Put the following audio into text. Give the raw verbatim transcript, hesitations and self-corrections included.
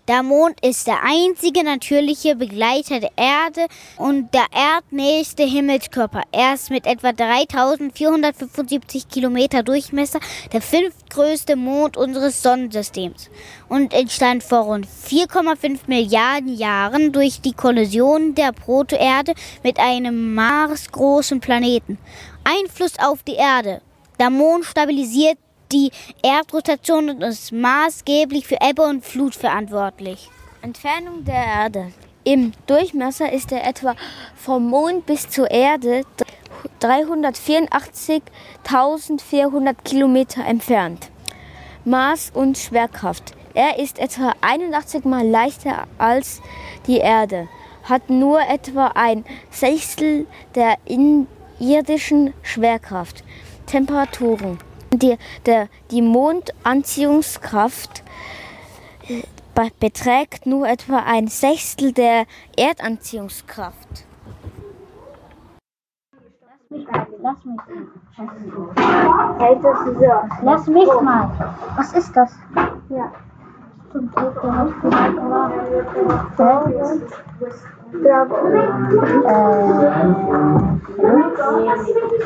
Der Mond ist der einzige natürliche Begleiter der Erde und der erdnächste Himmelskörper. Er ist mit etwa dreitausendvierhundertfünfundsiebzig Kilometer Durchmesser der fünftgrößte Mond unseres Sonnensystems und entstand vor rund vier Komma fünf Milliarden Jahren durch die Kollision der Protoerde mit einem marsgroßen Planeten. Einfluss auf die Erde. Der Mond stabilisiert die Erdrotation und ist maßgeblich für Ebbe und Flut verantwortlich. Entfernung der Erde. Im Durchmesser ist er etwa vom Mond bis zur Erde dreihundertvierundachtzigtausendvierhundert Kilometer entfernt. Maß und Schwerkraft. Er ist etwa einundachtzig Mal leichter als die Erde, hat nur etwa ein Sechstel der irdischen Schwerkraft. Temperaturen. Die, der, die Mondanziehungskraft beträgt nur etwa ein Sechstel der Erdanziehungskraft. Lass mich, lass mich. Lass mich mal. Was ist das? Ja. Stimmt, der hat vielleicht aber. Äh.